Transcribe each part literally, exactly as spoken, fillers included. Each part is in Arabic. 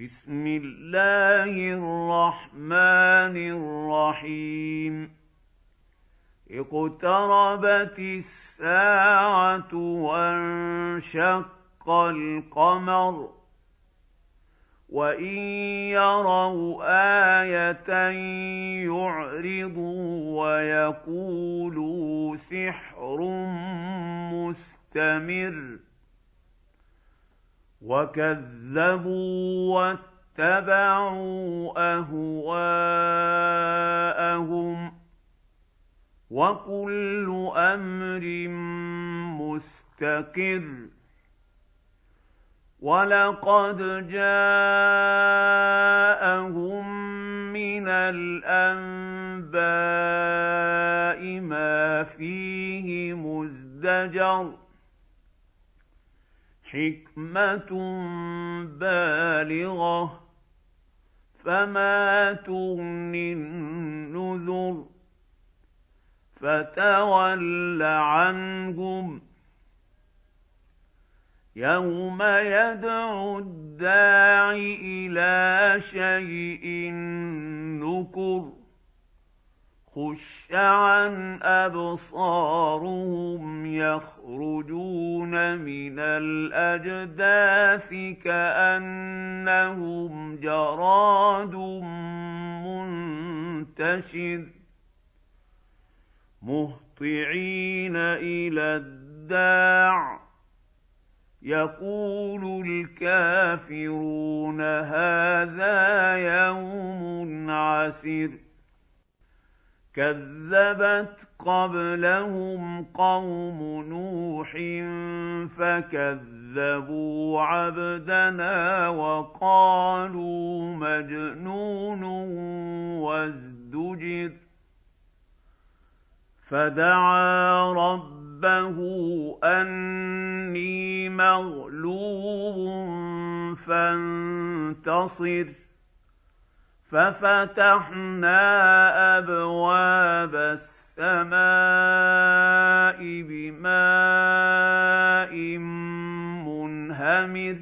بسم الله الرحمن الرحيم اقتربت الساعة وانشق القمر وإن يروا آية يعرضوا ويقولوا سحر مستمر وكذبوا واتبعوا أهواءهم وكل أمر مستقر ولقد جاءهم من الأنباء ما فيه مزدجر حكمة بالغة فما تغني النذر فتول عنهم يوم يدعو الداع إلى شيء نكر خش عن أبصارهم يخرجون من الأجداث كأنهم جراد منتشر مهطعين إلى الداع يقول الكافرون هذا يوم عسر كذبت قبلهم قوم نوح فكذبوا عبدنا وقالوا مجنون وازدجر فدعا ربه أني مغلوب فانتصر ففتحنا أبواب السماء بماء منهمر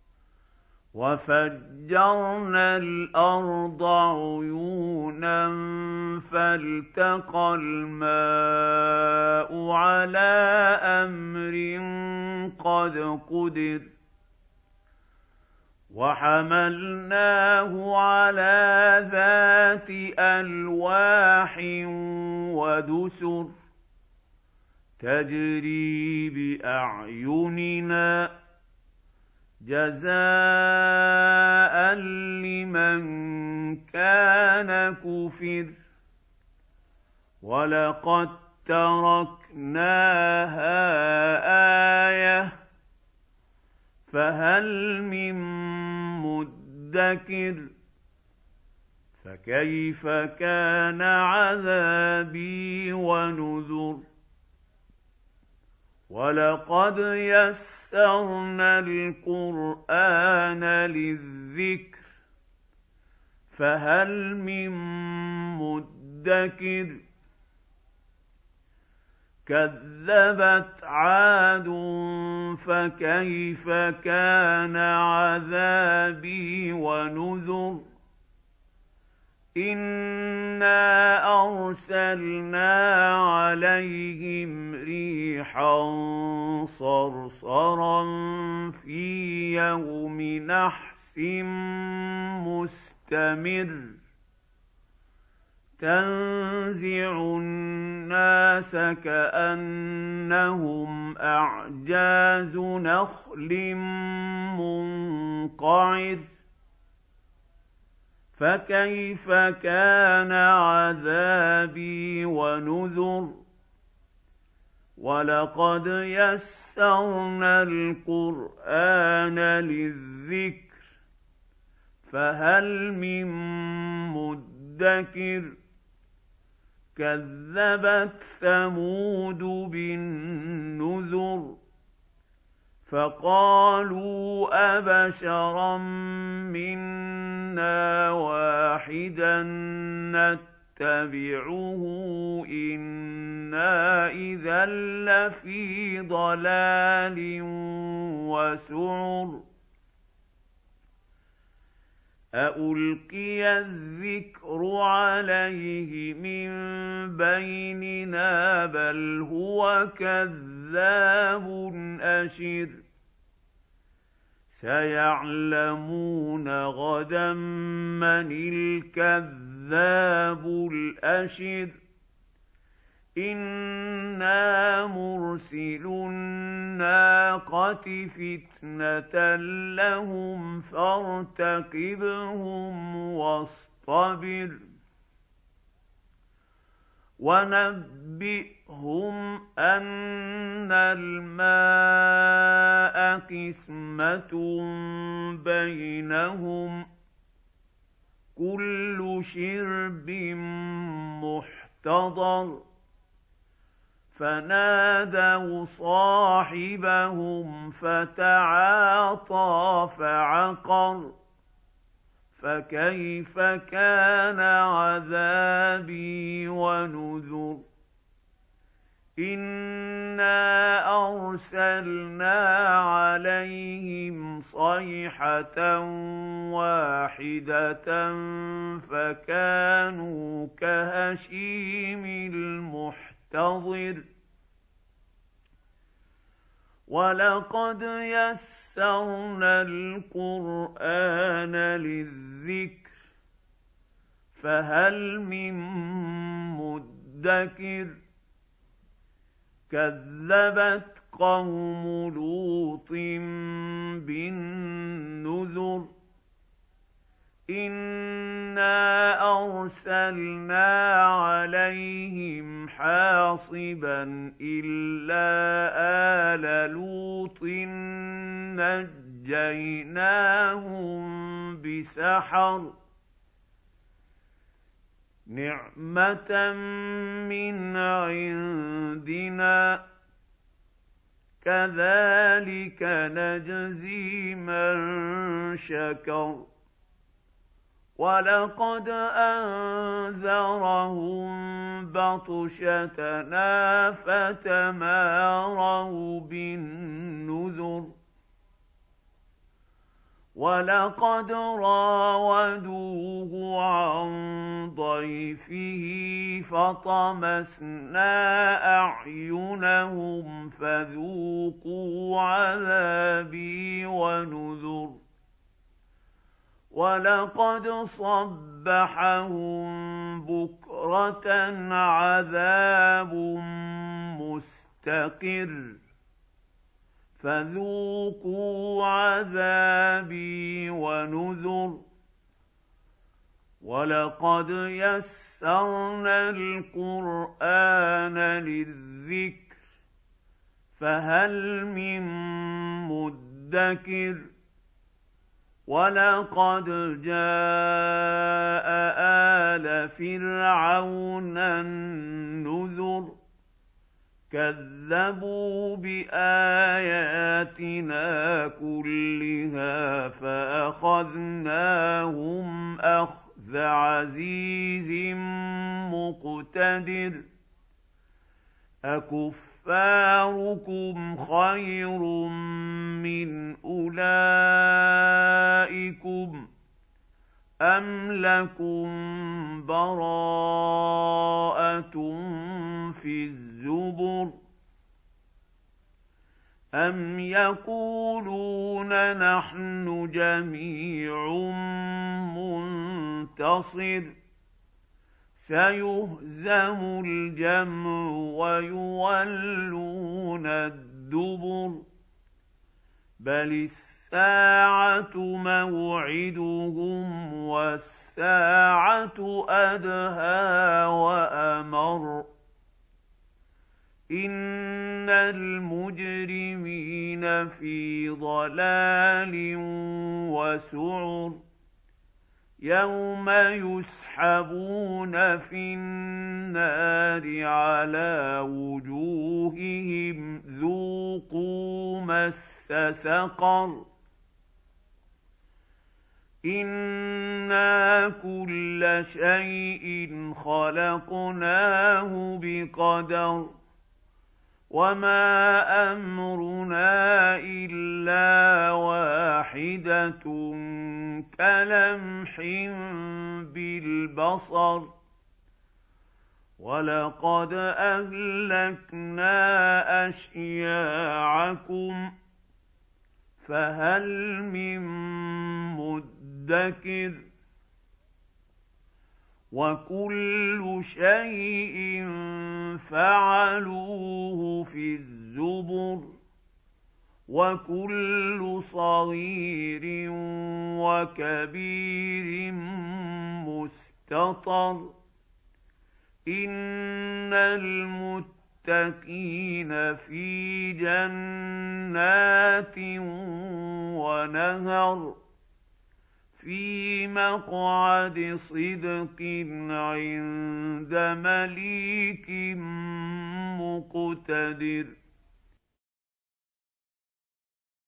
وفجرنا الأرض عيونا فالتقى الماء على أمر قد قدر وحملناه على ذات ألواح ودسر تجري بأعيننا جزاء لمن كان كفر ولقد تركناها آية فهل من مدكر فكيف كان عذابي ونذر ولقد يسرنا القرآن للذكر فهل من مدكر كذبت عاد فكيف كان عذابي ونذر إنا أرسلنا عليهم ريحا صرصرا في يوم نحس مستمر تنزع الناس كأنهم أعجاز نخل منقعر فكيف كان عذابي ونذر ولقد يسرنا القرآن للذكر فهل من مدكر كذبت ثمود بالنذر فقالوا أبشرا منا واحدا نتبعه إنا إذا لفي ضلال وسعر أَأُلْقِيَ الذِّكْرُ عَلَيْهِ مِن بَيْنِنَا بَلْ هُوَ كَذَّابٌ أَشِرٌ سَيَعْلَمُونَ غَدًا مَّنِ الْكَذَّابُ الْأَشِرُ إِنَّا مُرْسِلُو النَّاقَةِ فِتْنَةً لَّهُمْ فَارْتَقِبْهُمْ وَاصْطَبِرْ وَنَبِّئْهُمْ أَنَّ الْمَاءَ قِسْمَةٌ بَيْنَهُمْ كُلُّ شِرْبٍ مُّحْتَضَرٌ فَنَادَوْا صَاحِبَهُمْ فَتَعَاطَىٰ فَعَقَرَ فَكَيْفَ كَانَ عَذَابِي وَنُذُرِ إِنَّا أَرْسَلْنَا عَلَيْهِمْ صَيْحَةً وَاحِدَةً فَكَانُوا كَهَشِيمِ الْمُحْتَظِرِ وَلَقَدْ يَسَّرْنَا الْقُرْآنَ لِلذِّكْرِ فَهَلْ مِن مُّدَّكِرٍ كَذَّبَتْ قَوْمُ لُوطٍ بِالنُّذُرِ إِنَّا أَرْسَلْنَا عَلَيْهِمْ حَاصِبًا إِلَّا آلَ لُوطٍ نَّجَّيْنَاهُم بِسَحَرٍ نِّعْمَةً مِّنْ عِندِنَا كَذَٰلِكَ نَجْزِي مَن شَكَرَ وَلَقَدْ أَنذَرَهُم بَطْشَتَنَا فَتَمَارَوْا بِالنُّذُرِ وَلَقَدْ رَاوَدُوهُ عَن ضَيْفِهِ فَطَمَسْنَا أَعْيُنَهُمْ فَذُوقُوا عَذَابِي وَنُذُرِ وَلَقَدْ صَبَّحَهُم بُكْرَةً عَذَابٌ مُّسْتَقِرٌّ فَذُوقُوا عَذَابِي وَنُذُرِ وَلَقَدْ يَسَّرْنَا الْقُرْآنَ لِلذِّكْرِ فَهَلْ مِن مُّدَّكِرٍ وَلَقَدْ جَاءَ آلَ فِرْعَوْنَ النُّذُرُ كَذَّبُوا بِآيَاتِنَا كُلِّهَا فَأَخَذْنَاهُمْ أَخْذَ عَزِيزٍ مُّقْتَدِرٍ أَكُفَّارُكُمْ خَيْرٌ مِّنْ أُولَٰئِكُمْ أَمْ لَكُمْ بَرَاءَةٌ فِي الزُّبُرِ أَمْ يَقُولُونَ نَحْنُ جَمِيعٌ مُّنتَصِرٌ سَيُهْزَمُ الْجَمْعُ وَيُوَلُّونَ الدُّبُرَ بَلِ السَّاعَةُ مَوْعِدُهُمْ وَالسَّاعَةُ أَدْهَىٰ وَأَمَرُّ إِنَّ الْمُجْرِمِينَ فِي ضَلَالٍ وَسُعُرٍ يَوْمَ يُسْحَبُونَ فِي النَّارِ عَلَىٰ وُجُوهِهِمْ ذُوقُوا مَسَّ سَقَرَ إِنَّا كُلَّ شَيْءٍ خَلَقْنَاهُ بِقَدَرٍ وَمَا أَمْرُنَا إِلَّا وَاحِدَةٌ كلمح بالبصر ولقد أهلكنا أشياعكم فهل من مدكر وكل شيء فعلوه في الزبر وكل صغير وكبير مستطر إن المتقين في جنات ونهر في مقعد صدق عند مليك مقتدر